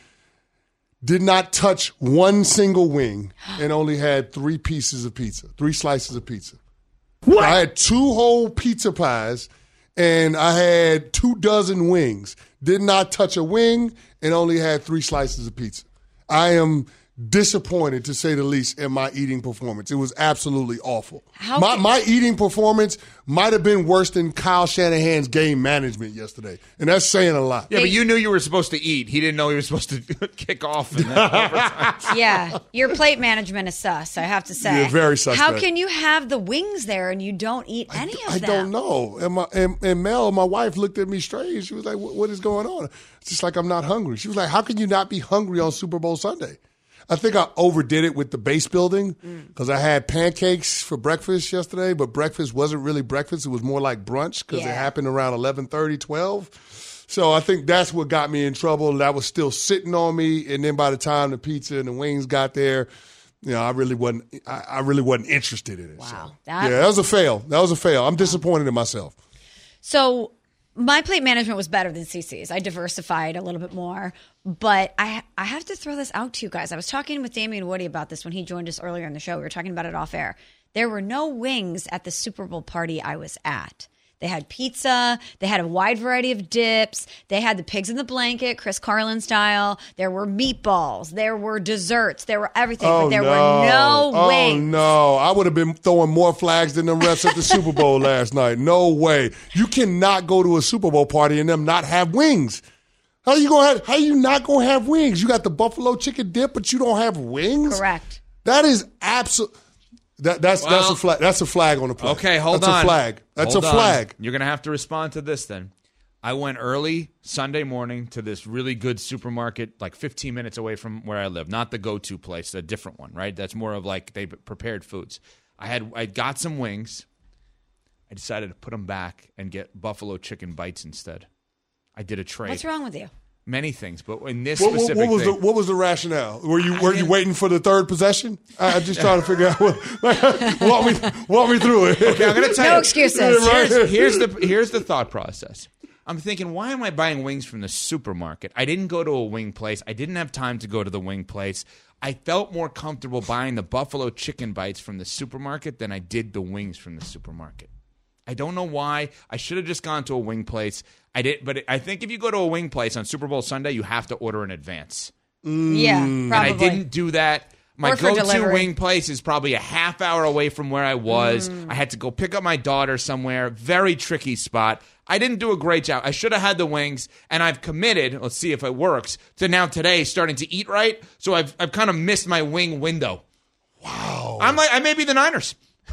E: Did not touch one single wing and only had three pieces of pizza, three slices of pizza. What? I had two whole pizza pies and I had two dozen wings. Did not touch a wing and only had three slices of pizza. I am disappointed, to say the least, in my eating performance. It was absolutely awful.
F: How
E: my
F: can-
E: my eating performance might have been worse than Kyle Shanahan's game management yesterday, and that's saying a lot.
C: Yeah, but you knew you were supposed to eat. He didn't know he was supposed to kick off. In that overtime.
F: Yeah, your plate management is sus, I have to say.
E: Yeah, very suspect.
F: How can you have the wings there and you don't eat any of
E: I
F: them?
E: don't know. And, my, and, and Mel, my wife, looked at me strange. She was like, what, what is going on? It's just like, I'm not hungry. She was like, how can you not be hungry on Super Bowl Sunday? I think I overdid it with the base building because I had pancakes for breakfast yesterday, but breakfast wasn't really breakfast. It was more like brunch because
F: Yeah.
E: it happened around eleven thirty, twelve. So I think that's what got me in trouble. That was still sitting on me. And then by the time the pizza and the wings got there, you know, I really wasn't, I, I really wasn't interested in it.
F: Wow.
E: So,
F: That-
E: yeah, that was a fail. That was a fail. I'm disappointed in myself.
F: So my plate management was better than Cece's. I diversified a little bit more, but I I have to throw this out to you guys. I was talking with Damian Woody about this when he joined us earlier in the show. We were talking about it off air. There were no wings at the Super Bowl party I was at. They had pizza. They had a wide variety of dips. They had the pigs in the blanket, Chris Carlin style. There were meatballs. There were desserts. There were everything, but there
E: no.
F: were no
E: oh,
F: wings.
E: no. I would have been throwing more flags than the refs at the Super Bowl last night. No way. You cannot go to a Super Bowl party and them not have wings. How you gonna have, how you not going to have wings? You got the buffalo chicken dip, but you don't have wings?
F: Correct.
E: That is absolute. That, that's that's
C: Well-
E: a flag. That's a flag on the play.
C: Okay, hold
E: that's
C: on.
E: That's a flag. That's
C: Hold
E: a
C: on.
E: flag.
C: You're going to have to respond to this then. I went early Sunday morning to this really good supermarket, like fifteen minutes away from where I live. Not the go-to place, a different one, right? That's more of like they prepared foods. I had I got some wings. I decided to put them back and get buffalo chicken bites instead. I did a trade.
F: What's wrong with you?
C: Many things, but in this
E: What, what,
C: specific
E: what was
C: thing,
E: the what was the rationale? Were you were you
C: didn't-
E: waiting for the third possession? I, I'm just trying to figure out. What, like, walk me walk me through it.
C: Okay, I'm going to tell
F: No
C: you.
F: excuses.
C: Here's, here's the here's the thought process. I'm thinking, why am I buying wings from the supermarket? I didn't go to a wing place. I didn't have time to go to the wing place. I felt more comfortable buying the buffalo chicken bites from the supermarket than I did the wings from the supermarket. I don't know why. I should have just gone to a wing place. I did, but I think if you go to a wing place on Super Bowl Sunday, you have to order in advance.
F: Yeah, probably.
C: And I didn't do that. My
F: Or for
C: go-to
F: delivery.
C: wing place is probably a half hour away from where I was. I had to go pick up my daughter somewhere. Very tricky spot. I didn't do a great job. I should have had the wings, and I've committed, let's see if it works, to now today starting to eat right. So I've I've kind of missed my wing window. Wow. I'm like, I may be the Niners.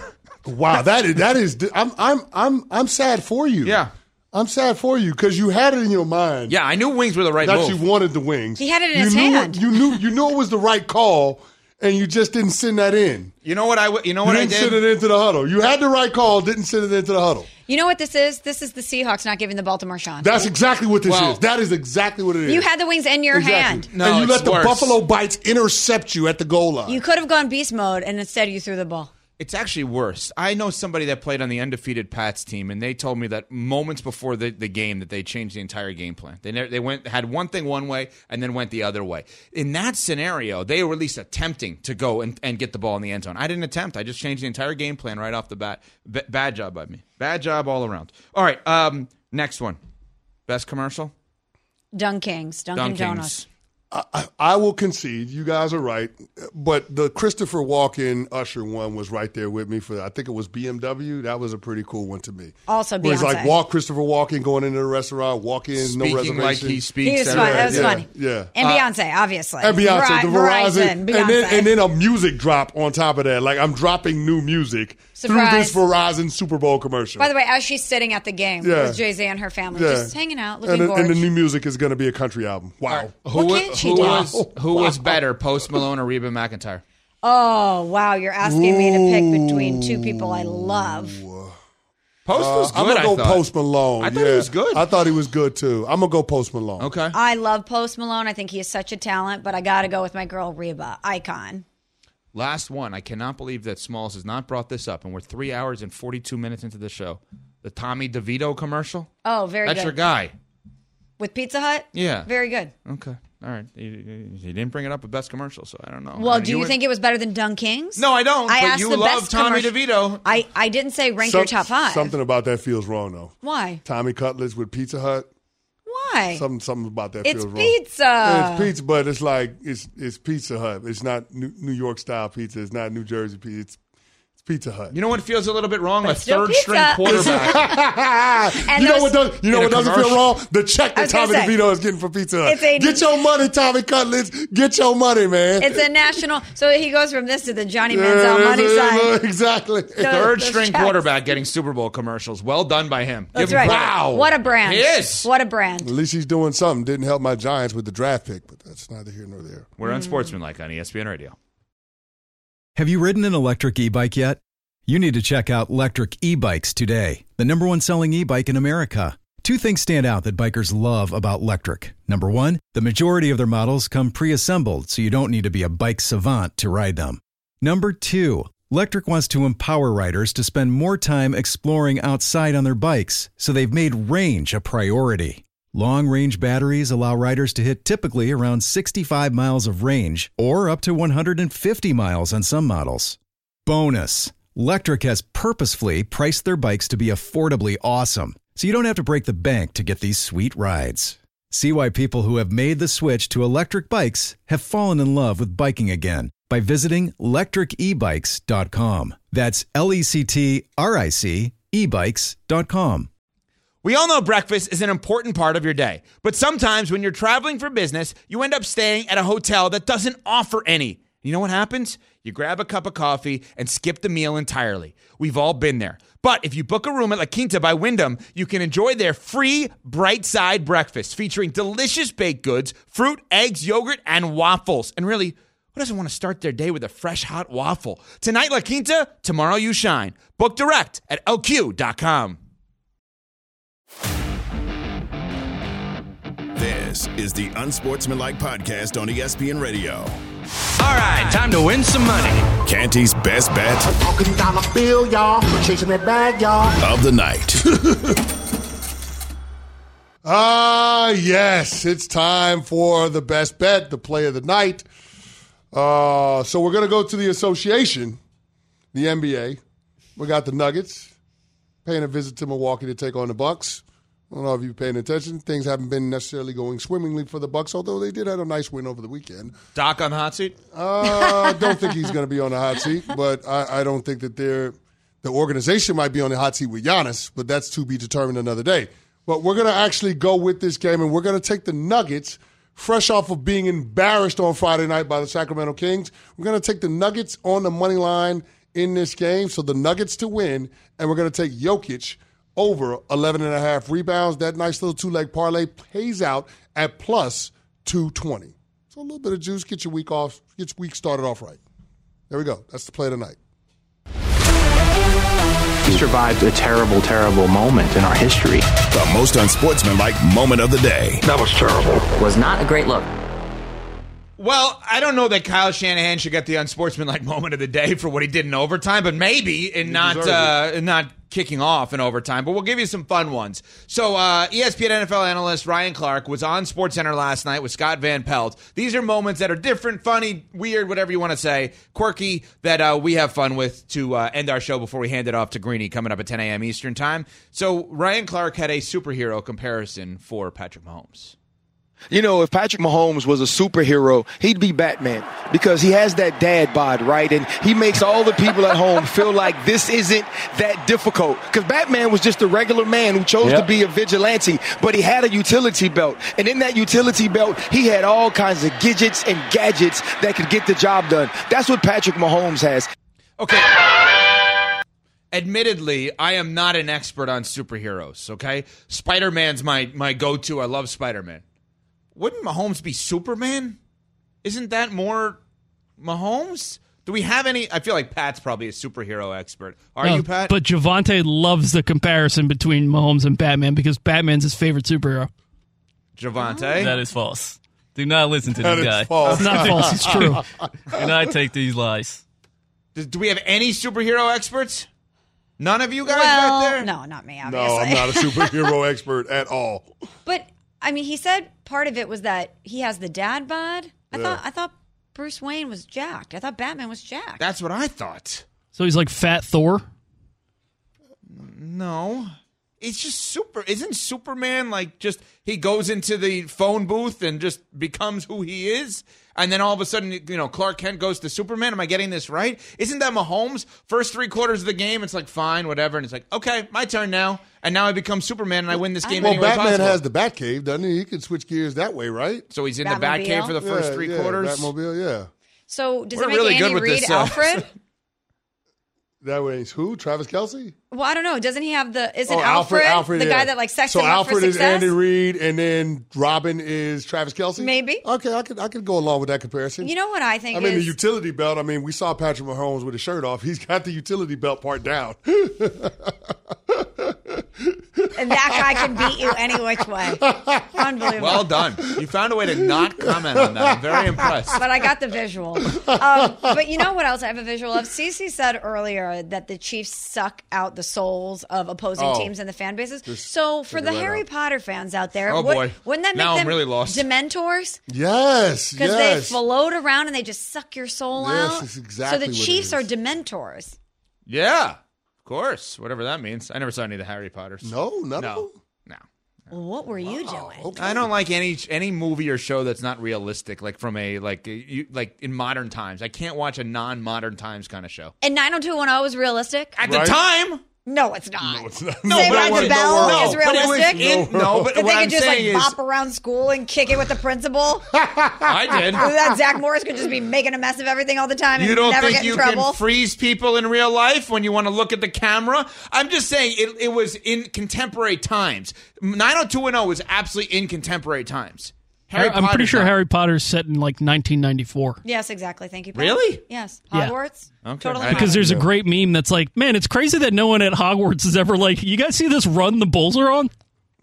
E: Wow, that is that is. I'm I'm I'm I'm sad for you.
C: Yeah.
E: I'm sad for you because you had it in your mind.
C: Yeah, I knew wings were the right
E: that
C: move.
E: you wanted the wings.
F: He had it in
E: you
F: his
E: knew
F: hand.
E: It, you knew you knew it was the right call, and you just didn't send that in.
C: You know what I? You know
E: You
C: what I
E: didn't
C: did?
E: send it into the huddle. You had the right call, didn't send it into the huddle.
F: You know what this is? This is the Seahawks not giving the ball to Marshawn.
E: That's exactly what this
C: Well,
E: is. That is exactly what it is.
F: You had the wings in your
E: exactly.
F: hand.
C: No,
E: and you
C: it's
E: let the
C: worse.
E: Buffalo Bites intercept you at the goal line.
F: You could have gone beast mode, and instead you threw the ball.
C: It's actually worse. I know somebody that played on the undefeated Pats team, and they told me that moments before the, the game that they changed the entire game plan. They never, they went had one thing one way and then went the other way. In that scenario, they were at least attempting to go and, and get the ball in the end zone. I didn't attempt. I just changed the entire game plan right off the bat. B- bad job by me. Bad job all around. All right, um, next one. Best commercial?
F: Dunk Kings, Dunkin'
C: Dunk
F: Donuts.
C: Kings.
E: I, I will concede. You guys are right. But the Christopher Walken Usher one was right there with me for, I think it was B M W. That was a pretty cool one to me.
F: Also
E: Where it's
F: Beyonce.
E: like walk Christopher Walken going into the restaurant, walk in, no
C: Speaking
E: reservation.
C: like he speaks.
F: He was
C: every-
F: fun. That was
E: yeah,
F: funny.
E: yeah.
F: And
E: Uh,
F: Beyonce, obviously.
E: And Beyonce, the
F: Ver-
E: Verizon,
F: Verizon,
E: and
F: Beyonce.
E: then and then a music drop on top of that. Like I'm dropping new music
F: Surprise.
E: through this Verizon Super Bowl commercial.
F: By the way, as she's sitting at the game
E: Yeah.
F: with Jay-Z and her family,
E: Yeah.
F: just hanging out, looking
E: and, the, and the
F: gorgeous.
E: new music is going to be a country album. Wow.
C: Who,
F: What
C: wa-
F: can't she
C: who
F: do?
C: was who was
E: Wow.
C: better, Post Malone or Reba McEntire?
F: Oh, wow. You're asking me to pick between two people I love.
C: Post was
E: Uh, I'm
C: good.
E: gonna go
C: I thought.
E: Post Malone.
C: I thought
E: yeah.
C: he was good.
E: I thought he was good too. I'm gonna go Post Malone.
C: Okay.
F: I love Post Malone. I think he is such a talent, but I got to go with my girl Reba, icon.
C: Last one. I cannot believe that Smalls has not brought this up, and we're three hours and forty-two minutes into the show. The Tommy DeVito commercial.
F: Oh, very
C: That's
F: good.
C: your guy.
F: With Pizza Hut?
C: Yeah.
F: Very good.
C: Okay. All right. He, he- he didn't bring it up with best commercial, so I don't know.
F: Well,
C: Uh,
F: do you,
C: were-
F: think it was better than Dunk Kings?
C: No, I don't.
F: I
C: but
F: asked
C: you
F: the
C: love
F: best
C: Tommy
F: commercial-
C: DeVito.
F: I, I didn't say rank
E: Some-
F: your top five.
E: Something about that feels wrong though.
F: Why?
E: Tommy Cutlets with Pizza Hut.
F: Why?
E: Something something about that
F: It's
E: feels wrong.
F: pizza.
E: Yeah, it's pizza, but it's like it's it's Pizza Hut. It's not New, New York style pizza. It's not New Jersey pizza. It's, it's Pizza Hut.
C: You know what feels a little bit wrong?
F: But
C: A
F: it's still
C: third string
F: pizza.
C: quarterback.
F: And
E: you know
F: those-
E: what does you know
C: In a
E: what doesn't
C: commercial?
E: feel wrong? The check
F: I
E: that
F: was gonna
E: Tommy
F: say,
E: DeVito is getting for Pizza Hut.
F: it's a-
E: Get your money, Tommy Cutlets. Get your money, man.
F: It's a national. So he goes from this to the Johnny
E: Yeah,
F: Manziel money
E: yeah,
F: sign.
E: exactly.
C: Third
F: those
C: string
F: checks.
C: quarterback getting Super Bowl commercials. Well done by him.
F: That's
C: Give him
F: right.
C: credit.
E: Wow.
F: What a brand.
C: He is.
F: What a brand.
E: At least he's doing something. Didn't help my Giants with the draft pick, but that's neither here nor there.
C: We're unsportsmanlike on E S P N Radio.
H: Have you ridden an electric e-bike yet? You need to check out Lectric E-Bikes today, the number one selling e-bike in America. Two things stand out that bikers love about Lectric. Number one, the majority of their models come pre-assembled, so you don't need to be a bike savant to ride them. Number two, Lectric wants to empower riders to spend more time exploring outside on their bikes, so they've made range a priority. Long-range batteries allow riders to hit typically around sixty-five miles of range, or up to one hundred fifty miles on some models. Bonus, Lectric has purposefully priced their bikes to be affordably awesome, so you don't have to break the bank to get these sweet rides. See why people who have made the switch to electric bikes have fallen in love with biking again by visiting lectric e bikes dot com. That's L E C T R I C e bikes dot com.
C: We all know breakfast is an important part of your day, but sometimes when you're traveling for business, you end up staying at a hotel that doesn't offer any. You know what happens? You grab a cup of coffee and skip the meal entirely. We've all been there. But if you book a room at La Quinta by Wyndham, you can enjoy their free Bright Side breakfast featuring delicious baked goods, fruit, eggs, yogurt, and waffles. And really, who doesn't want to start their day with a fresh hot waffle? Tonight, La Quinta, tomorrow you shine. Book direct at L Q dot com.
B: This is the Unsportsmanlike Podcast on E S P N Radio.
L: All right, time to win some money.
B: Canty's best bet
M: Talking down the bill, y'all. Chasing that bag, y'all.
B: of the night.
E: Ah, yes, it's time for the best bet, the play of the night. Uh, so we're going to go to the association, the N B A. We got the Nuggets paying a visit to Milwaukee to take on the Bucks. I don't know if you've been paying attention. Things haven't been necessarily going swimmingly for the Bucks, although they did have a nice win over the weekend.
C: Doc on the hot seat?
E: Uh, I don't think he's going to be on the hot seat, but I, I don't think that they're the organization might be on the hot seat with Giannis, but that's to be determined another day. But we're going to actually go with this game, and we're going to take the Nuggets, fresh off of being embarrassed on Friday night by the Sacramento Kings. We're going to take the Nuggets on the money line in this game, so the Nuggets to win, and we're going to take Jokic over eleven and a half rebounds. That nice little two-leg parlay pays out at plus two twenty. So a little bit of juice, get your week off, get your week started off right. There we go. That's the play tonight.
N: We survived a terrible, terrible moment in our history.
B: The most unsportsmanlike moment of the day.
N: That was terrible.
O: Was not a great look.
C: Well, I don't know that Kyle Shanahan should get the unsportsmanlike moment of the day for what he did in overtime, but maybe in not uh, in not kicking off in overtime. But we'll give you some fun ones. So uh, E S P N N F L analyst Ryan Clark was on SportsCenter last night with Scott Van Pelt. These are moments that are different, funny, weird, whatever you want to say, quirky, that uh, we have fun with to uh, end our show before we hand it off to Greeny coming up at ten a.m. Eastern Time. So Ryan Clark had a superhero comparison for Patrick Mahomes.
P: You know, if Patrick Mahomes was a superhero, he'd be Batman because he has that dad bod, right? And he makes all the people at home feel like this isn't that difficult because Batman was just a regular man who chose yep. to be a vigilante, but he had a utility belt. And in that utility belt, he had all kinds of gadgets and gadgets that could get the job done. That's what Patrick Mahomes has.
C: Okay. Admittedly, I am not an expert on superheroes, okay? Spider-Man's my, my go-to. I love Spider-Man. Wouldn't Mahomes be Superman? Isn't that more Mahomes? Do we have any? I feel like Pat's probably a superhero expert. Are
K: no,
C: you, Pat?
K: But Javante loves the comparison between Mahomes and Batman because Batman's his favorite superhero.
C: Javante?
Q: That is false. Do not listen to
E: that
Q: this guy.
E: Is false.
K: It's not false. It's true.
Q: Do not take these lies.
C: Do, do we have any superhero experts? None of you guys
F: well,
C: back there?
F: No, not me, obviously.
E: No, I'm not a superhero expert at all.
F: But I mean, he said part of it was that he has the dad bod. I
E: Yeah.
F: thought I thought Bruce Wayne was jacked. I thought Batman was jacked.
C: That's what I thought.
K: So he's like Fat Thor?
C: No. It's just super. Isn't Superman like just he goes into the phone booth and just becomes who he is? And then all of a sudden, you know, Clark Kent goes to Superman. Am I getting this right? Isn't that Mahomes? First three quarters of the game, it's like, fine, whatever. And it's like, okay, my turn now. And now I become Superman and I win this game
E: Well,
C: anyway
E: Batman
C: possible.
E: has the Batcave, doesn't he? He can switch gears that way, right?
C: So he's in
F: Batmobile?
C: the Batcave for the first
E: Yeah,
C: three
E: yeah,
C: quarters?
E: Batmobile, yeah.
F: So does
C: We're
F: it make
C: really good
F: Andy
C: with
F: Reid
C: this, uh,
F: Alfred?
E: That way, he's who? Travis Kelce?
F: Well, I don't know. Doesn't he have the? Isn't
E: Oh,
F: Alfred,
E: Alfred
F: the
E: yeah.
F: guy that like sets
E: so
F: him up
E: Alfred
F: for
E: is
F: success?
E: Andy Reid, and then Robin is Travis Kelce?
F: Maybe.
E: Okay, I could I could go along with that comparison.
F: You know what I think
E: I mean,
F: is
E: the utility belt, I mean, we saw Patrick Mahomes with his shirt off. He's got the utility belt part down.
F: and that guy can beat you any which way. Unbelievable.
C: Well done. You found a way to not comment on that. I'm very impressed.
F: But I got the visual. Um, but you know what else I have a visual of? Cece said earlier that the Chiefs suck out the souls of opposing
C: Oh.
F: teams and the fan bases. So for the
E: right
F: Harry
E: out.
F: Potter fans out there,
C: Oh,
F: would,
C: boy.
F: wouldn't that make
C: Now I'm
F: them
C: really lost.
F: Dementors?
E: Yes,
F: Because
E: yes.
F: they float around and they just suck your soul
E: Yes,
F: out.
E: that's exactly
F: so the
E: what it
F: Chiefs
E: is.
F: are Dementors.
C: Yeah, of course. Whatever that means. I never saw any of the Harry Potters.
E: No, none
C: No.
E: of them?
C: No.
F: Well, what were you doing?
E: Okay.
C: I don't like any any movie or show that's not realistic, like from a like a, you, like in modern times. I can't watch a non-modern times kind of show.
F: And nine oh two one oh is realistic?
C: At
E: Right.
C: the time,
F: No, it's not.
E: No, it's not.
C: No,
F: Saved
C: but
F: by
C: I
F: the
C: was-
F: Bell
C: no,
F: is
C: but it was
F: realistic?
C: in- no, but
F: That
C: what
F: they
C: I'm
F: could just like
C: saying is,
F: bop around school and kick it with the principal.
C: I did.
F: That Zach Morris could just be making a mess of everything all the time and
C: You don't
F: never
C: think
F: get in
C: you
F: trouble.
C: can freeze people in real life when you want to look at the camera? I'm just saying it, it was in contemporary times. nine oh two one oh was absolutely in contemporary times. Harry
K: I'm pretty
C: Potter's
K: sure
C: not.
K: Harry Potter's set in like nineteen ninety-four.
F: Yes, exactly. Thank you, Pat.
C: Really?
F: Yes.
K: Yeah.
F: Hogwarts?
C: Okay.
F: Totally.
C: I-
K: Because there's a great meme that's like, man, it's crazy that no one at Hogwarts is ever like, you guys see this run the Bulls are on?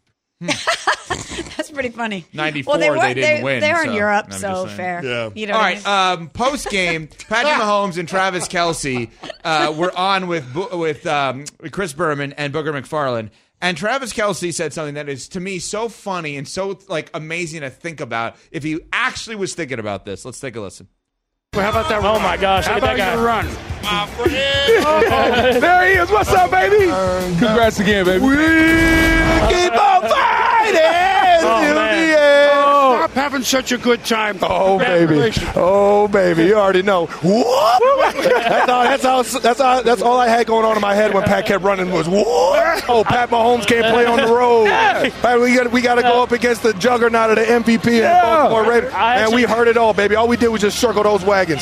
F: That's pretty funny.
C: ninety-four,
F: well, they, were,
C: they didn't
F: they,
C: win,
F: They are
C: so
F: in Europe,
C: I'm
F: so
C: just saying.
F: fair.
E: Yeah.
F: You know
C: All
F: what I
C: right.
F: mean?
C: Um, Post game, Patrick Mahomes and Travis Kelce uh, were on with Bu- with um, Chris Berman and Booger McFarland. And Travis Kelce said something that is to me so funny and so like amazing to think about. If he actually was thinking about this, let's take a listen.
D: How about that? Oh my gosh!
R: How
D: Look at
R: about
D: that guy.
R: your run?
D: My friend.
R: Oh, there he is. What's up, baby? Congrats again, baby. We keep on fighting.
D: Oh, man.
R: Stop having such a good time. Oh, baby. Oh, baby. You already know. Whoop. That's all, that's, all, that's, all, that's all I had going on in my head when Pat kept running was, whoop. Oh, Pat Mahomes can't play on the road. Pat, we got we got to go up against the juggernaut of the M V P and the Baltimore Raiders.
D: I
R: And we
D: actually-
R: heard it all, baby. All we did was just circle those wagons.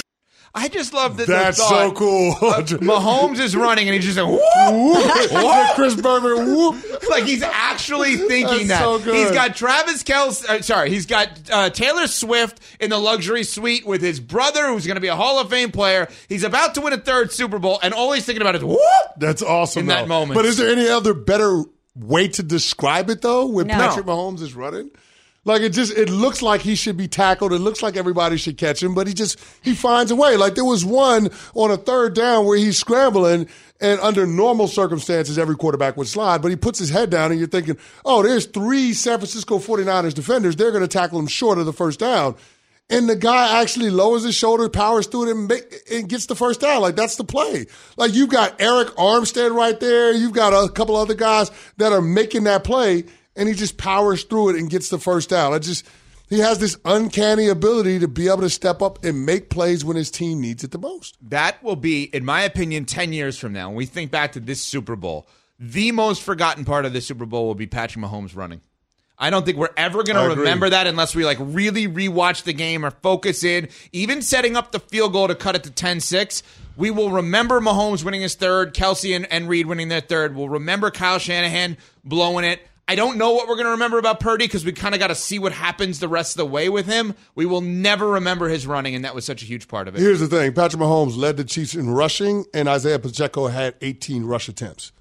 C: I just love that.
E: That's
C: the thought,
E: so cool.
C: uh, Mahomes is running, and he's just like, whoop, whoop, whoop.
E: Chris Berman, whoop.
C: Like he's actually thinking
E: That's
C: that.
E: so good.
C: He's got Travis Kelce, uh, sorry, he's got uh, Taylor Swift in the luxury suite with his brother, who's going to be a Hall of Fame player. He's about to win a third Super Bowl, and all he's thinking about is whoop.
E: That's awesome.
C: In
E: though.
C: that moment.
E: But is there any other better way to describe it, though, when
F: No.
E: Patrick Mahomes is running? Like, it just, it looks like he should be tackled. It looks like everybody should catch him, but he just, he finds a way. Like, there was one on a third down where he's scrambling, and under normal circumstances, every quarterback would slide, but he puts his head down, and you're thinking, oh, there's three San Francisco forty-niners defenders. They're going to tackle him short of the first down. And the guy actually lowers his shoulder, powers through it, and, make, and gets the first down. Like, that's the play. Like, you've got Eric Armstead right there. You've got a couple other guys that are making that play, and he just powers through it and gets the first down. It just, he has this uncanny ability to be able to step up and make plays when his team needs it the most.
C: That will be, in my opinion, ten years from now, when we think back to this Super Bowl, the most forgotten part of the Super Bowl will be Patrick Mahomes running. I don't think we're ever going to remember that unless we like really rewatch the game or focus in. Even setting up the field goal to cut it to ten six, we will remember Mahomes winning his third, Kelsey and, and Reed winning their third. We'll remember Kyle Shanahan blowing it. I don't know what we're going to remember about Purdy because we kind of got to see what happens the rest of the way with him. We will never remember his running, and that was such a huge part of it.
E: Here's the thing. Patrick Mahomes led the Chiefs in rushing, and Isaiah Pacheco had eighteen rush attempts.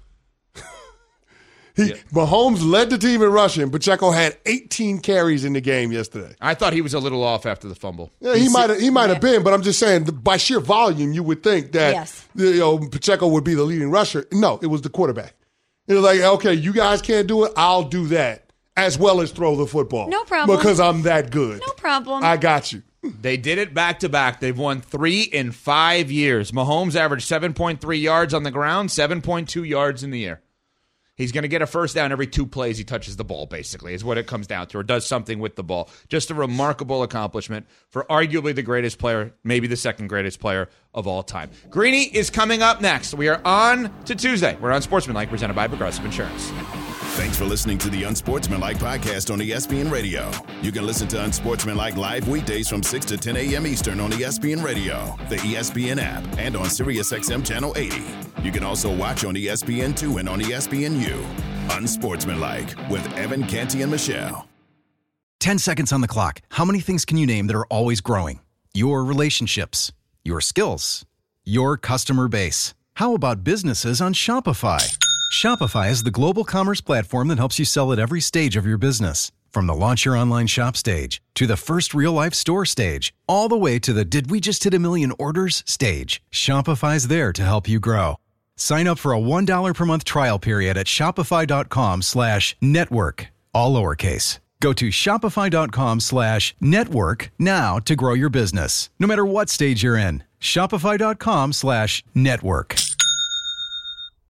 E: He, yeah. Mahomes led the team in rushing. Pacheco had eighteen carries in the game yesterday.
C: I thought he was a little off after the fumble.
E: Yeah, he might he might have been, but I'm just saying, by sheer volume, you would think that
F: yes.
E: you know, Pacheco would be the leading rusher. No, it was the quarterback. It was like, okay, you guys can't do it. I'll do that as well as throw the football.
F: No problem.
E: Because I'm that good.
F: No problem.
E: I got you.
C: They did it back to back. They've won three in five years. Mahomes averaged seven point three yards on the ground, seven point two yards in the air. He's going to get a first down every two plays he touches the ball, basically, is what it comes down to, or does something with the ball. Just a remarkable accomplishment for arguably the greatest player, maybe the second greatest player of all time. Greeny is coming up next. We are on to Tuesday. We're on Sportsmanlike, presented by Progressive Insurance.
B: Thanks for listening to the Unsportsmanlike podcast on E S P N Radio. You can listen to Unsportsmanlike live weekdays from six to ten a.m. Eastern on E S P N Radio, the E S P N app, and on SiriusXM Channel eighty. You can also watch on E S P N two and on E S P N U. Unsportsmanlike with Evan, Canty, and Michelle.
H: Ten seconds on the clock. How many things can you name that are always growing? Your relationships, your skills, your customer base. How about businesses on Shopify? Shopify is the global commerce platform that helps you sell at every stage of your business. From the launch your online shop stage, to the first real-life store stage, all the way to the did we just hit a million orders stage. Shopify's there to help you grow. Sign up for a one dollar per month trial period at shopify.com slash network, all lowercase. Go to shopify.com slash network now to grow your business, no matter what stage you're in. Shopify.com slash network.